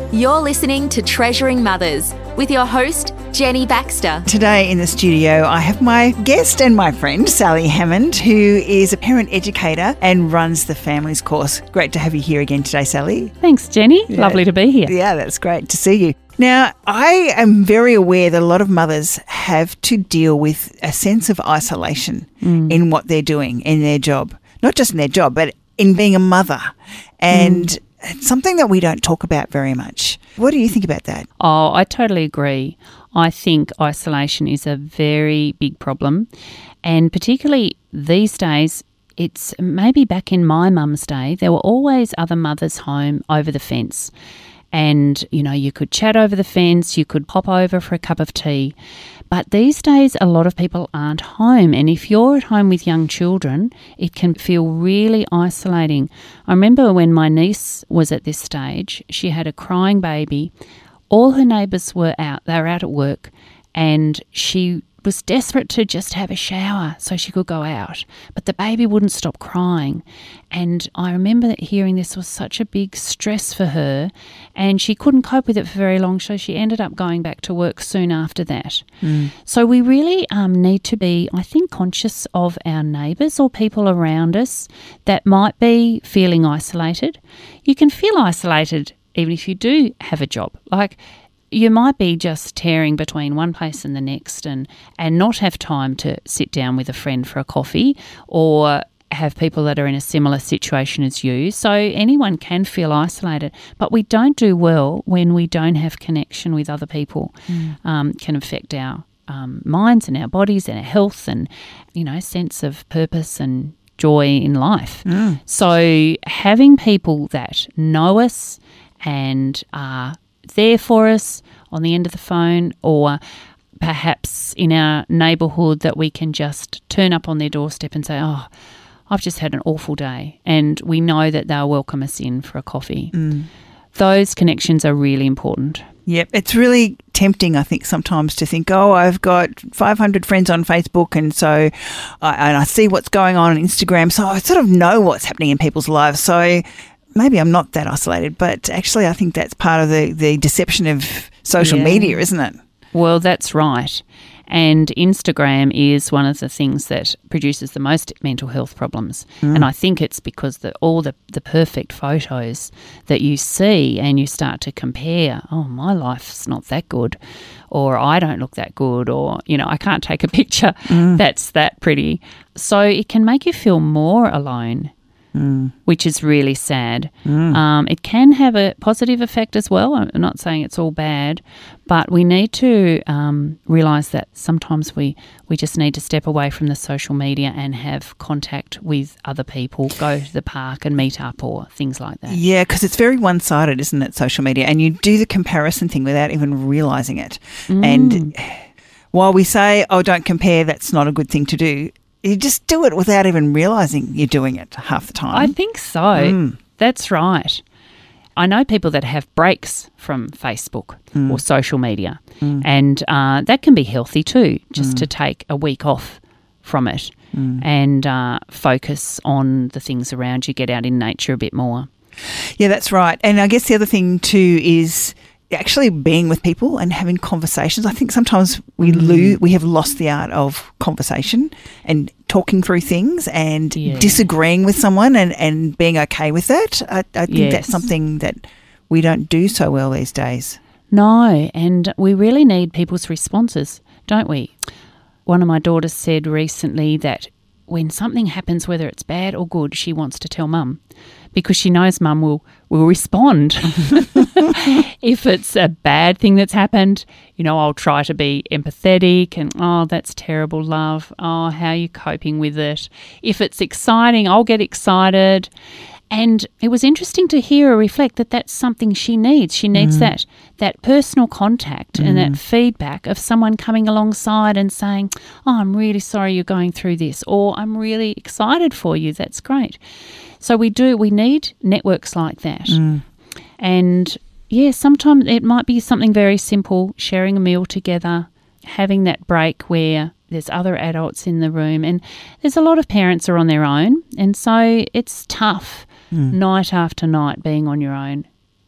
You're listening to Treasuring Mothers with your host, Jenny Baxter. Today in the studio, I have my guest and my friend, Sally Hammond, who is a parent educator and runs the Families course. Great to have you here again today, Sally. Thanks, Jenny. Yeah. Lovely to be here. Yeah, that's great to see you. Now, I am very aware that a lot of mothers have to deal with a sense of isolation in what they're doing in their job. Not just in their job, but in being a mother. And it's something that we don't talk about very much. What do you think about that? Oh, I totally agree. I think isolation is a very big problem. And particularly these days, it's maybe back in my mum's day, there were always other mothers home over the fence. And, you know, you could chat over the fence, you could pop over for a cup of tea. But these days, a lot of people aren't home. And if you're at home with young children, it can feel really isolating. I remember when my niece was at this stage, she had a crying baby. All her neighbours were out. They were out at work. And she was desperate to just have a shower so she could go out. But the baby wouldn't stop crying. And I remember that hearing this was such a big stress for her, and she couldn't cope with it for very long, so she ended up going back to work soon after that. So we really need to be, I think, conscious of our neighbours or people around us that might be feeling isolated. You can feel isolated even if you do have a job. Like, you might be just tearing between one place and the next and not have time to sit down with a friend for a coffee or have people that are in a similar situation as you. So anyone can feel isolated, but we don't do well when we don't have connection with other people. Can affect our minds and our bodies and our health and, you know, sense of purpose and joy in life. So having people that know us and are there for us on the end of the phone, or perhaps in our neighbourhood that we can just turn up on their doorstep and say, oh, I've just had an awful day, and we know that they'll welcome us in for a coffee. Those connections are really important. Yep, it's really tempting, I think, sometimes to think, oh, I've got 500 friends on Facebook, and so I see what's going on Instagram, so I sort of know what's happening in people's lives, so maybe I'm not that isolated, but actually I think that's part of the deception of social media, isn't it? Well, that's right. And Instagram is one of the things that produces the most mental health problems. And I think it's because all the perfect photos that you see and you start to compare, oh, my life's not that good, or I don't look that good, or, you know, I can't take a picture that's that pretty. So it can make you feel more alone. Which is really sad. It can have a positive effect as well. I'm not saying it's all bad, but we need to realise that sometimes we just need to step away from the social media and have contact with other people, go to the park and meet up or things like that. Yeah, because it's very one-sided, isn't it, social media? And you do the comparison thing without even realising it. And while we say, oh, don't compare, that's not a good thing to do, you just do it without even realising you're doing it half the time. I think so. That's right. I know people that have breaks from Facebook or social media, and that can be healthy too, just to take a week off from it and focus on the things around you, get out in nature a bit more. Yeah, that's right. And I guess the other thing too is actually being with people and having conversations. I think sometimes we have lost the art of conversation and talking through things and disagreeing with someone and being okay with that. I think that's something that we don't do so well these days. No, and we really need people's responses, don't we? One of my daughters said recently that when something happens, whether it's bad or good, she wants to tell mum because she knows mum will respond. If it's a bad thing that's happened, you know, I'll try to be empathetic and, oh, that's terrible, love. Oh, how are you coping with it? If it's exciting, I'll get excited. And it was interesting to hear her reflect that that's something she needs. She needs that personal contact and that feedback of someone coming alongside and saying, oh, I'm really sorry you're going through this, or I'm really excited for you. That's great. So we need networks like that. And, yeah, sometimes it might be something very simple, sharing a meal together, having that break where there's other adults in the room. And there's a lot of parents are on their own, and so it's tough night after night being on your own,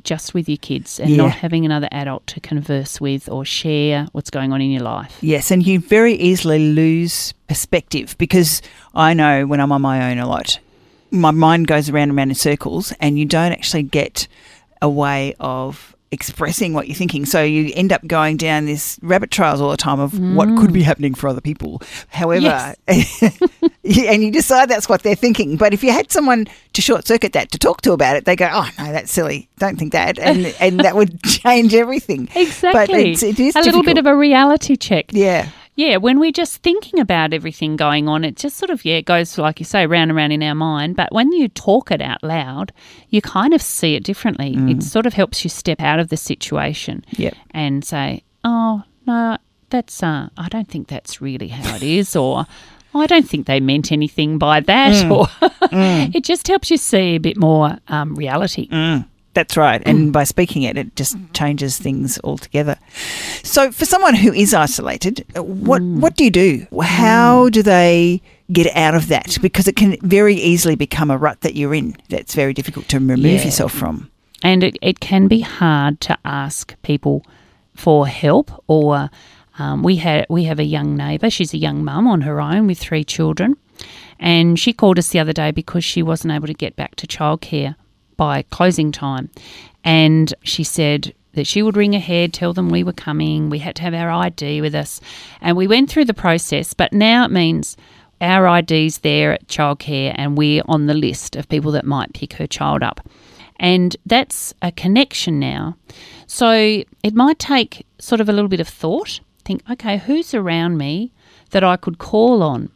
just with your kids and not having another adult to converse with or share what's going on in your life. Yes, and you very easily lose perspective, because I know when I'm on my own a lot, my mind goes around and around in circles, and you don't actually get a way of expressing what you're thinking. So you end up going down this rabbit trails all the time of what could be happening for other people. However, and you decide that's what they're thinking. But if you had someone to short circuit that, to talk to about it, they go, oh, no, that's silly. Don't think that. And that would change everything. Exactly. But it is a difficult. little bit of a reality check. Yeah. Yeah, when we're just thinking about everything going on, it just sort of, it goes, like you say, round and round in our mind. But when you talk it out loud, you kind of see it differently. It sort of helps you step out of the situation and say, oh, no, that's I don't think that's really how it is, or I don't think they meant anything by that. Or it just helps you see a bit more reality. That's right. And by speaking it just changes things altogether. So for someone who is isolated, what do you do? How do they get out of that? Because it can very easily become a rut that you're in that's very difficult to remove yourself from. And it can be hard to ask people for help, or we have a young neighbour. She's a young mum on her own with 3 children, and she called us the other day because she wasn't able to get back to childcare by closing time, and she said that she would ring ahead, tell them we were coming, we had to have our ID with us, and we went through the process, but now it means our ID's there at childcare and we're on the list of people that might pick her child up, and that's a connection now. So it might take sort of a little bit of thought, think, okay, who's around me that I could call on?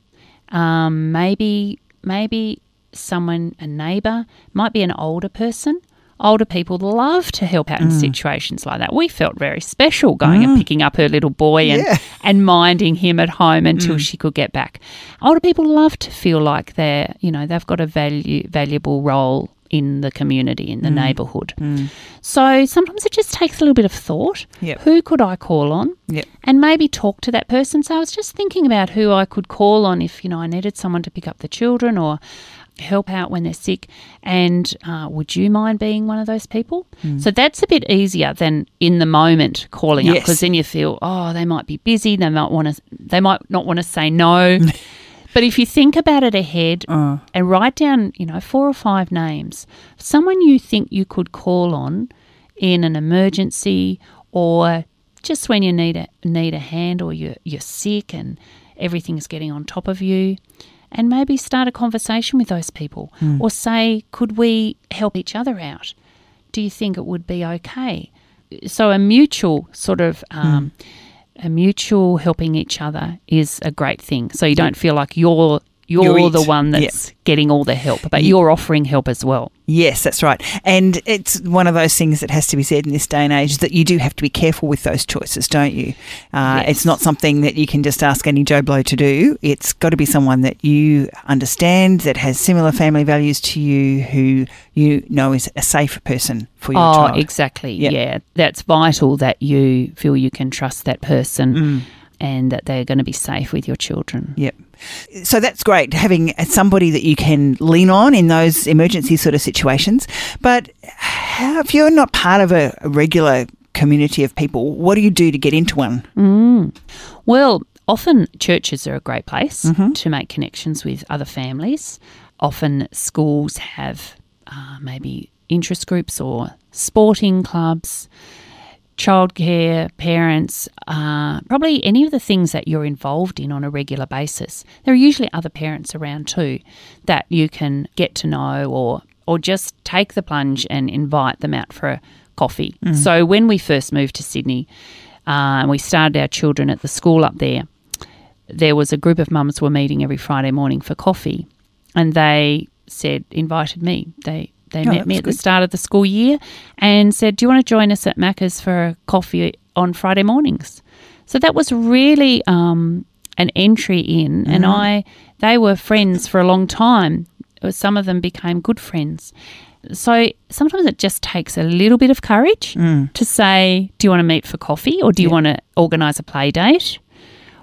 Maybe someone, a neighbour, might be an older person. Older people love to help out in situations like that. We felt very special going and picking up her little boy and minding him at home until she could get back. Older people love to feel like they've got a valuable role in the community, in the neighbourhood. So sometimes it just takes a little bit of thought. Who could I call on? And maybe talk to that person. So I was just thinking about who I could call on if, I needed someone to pick up the children or help out when they're sick, and would you mind being one of those people? So that's a bit easier than in the moment calling up, because then you feel, they might be busy, they might not want to say no. But if you think about it ahead and write down 4 or 5 names, someone you think you could call on in an emergency, or just when you need a hand, or you're sick and everything's getting on top of you. And maybe start a conversation with those people, or say, could we help each other out? Do you think it would be okay? So a mutual sort of a mutual helping each other is a great thing. So you don't feel like you're the one that's getting all the help, but you're offering help as well. Yes, that's right. And it's one of those things that has to be said in this day and age, that you do have to be careful with those choices, don't you? It's not something that you can just ask any Joe Blow to do. It's got to be someone that you understand, that has similar family values to you, who you know is a safe person for your child. Oh, exactly. Yeah. That's vital, that you feel you can trust that person and that they're going to be safe with your children. Yep. So that's great, having somebody that you can lean on in those emergency sort of situations. But if you're not part of a regular community of people, what do you do to get into one? Well, often churches are a great place to make connections with other families. Often schools have maybe interest groups or sporting clubs. Childcare, parents, probably any of the things that you're involved in on a regular basis. There are usually other parents around too that you can get to know, or just take the plunge and invite them out for a coffee. So when we first moved to Sydney and we started our children at the school up there was a group of mums were meeting every Friday morning for coffee, and they invited me. They met me at the start of the school year and said, do you want to join us at Macca's for a coffee on Friday mornings? So that was really an entry in, and they were friends for a long time. Some of them became good friends. So sometimes it just takes a little bit of courage to say, do you want to meet for coffee, or do you want to organise a play date?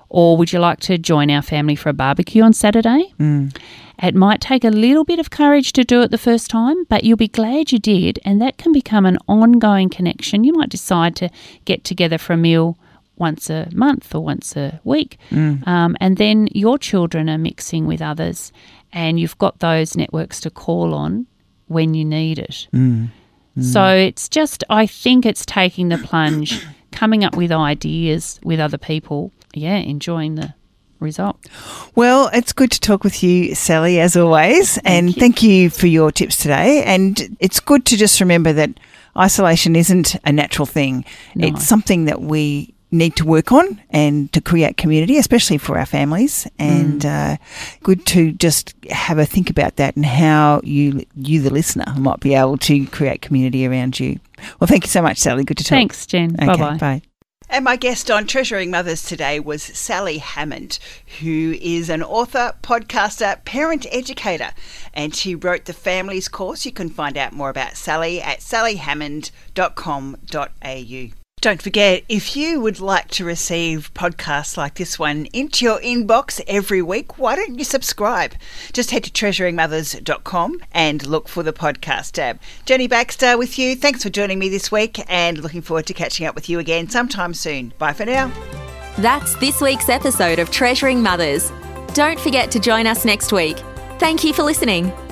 Or would you like to join our family for a barbecue on Saturday? It might take a little bit of courage to do it the first time, but you'll be glad you did, and that can become an ongoing connection. You might decide to get together for a meal once a month or once a week, and then your children are mixing with others, and you've got those networks to call on when you need it. So it's just, I think it's taking the plunge, coming up with ideas with other people, enjoying the result. Well, it's good to talk with you, Sally, as always, and thank you for your tips today. And it's good to just remember that isolation isn't a natural thing. No. It's something that we need to work on and to create community, especially for our families, and good to just have a think about that and how you the listener, might be able to create community around you. Well, thank you so much, Sally. Good to talk. Thanks, Jen. Okay, Bye-bye. Bye. And my guest on Treasuring Mothers today was Sally Hammond, who is an author, podcaster, parent educator, and she wrote the Families course. You can find out more about Sally at sallyhammond.com.au. Don't forget, if you would like to receive podcasts like this one into your inbox every week, why don't you subscribe? Just head to treasuringmothers.com and look for the podcast tab. Jenny Baxter with you. Thanks for joining me this week and looking forward to catching up with you again sometime soon. Bye for now. That's this week's episode of Treasuring Mothers. Don't forget to join us next week. Thank you for listening.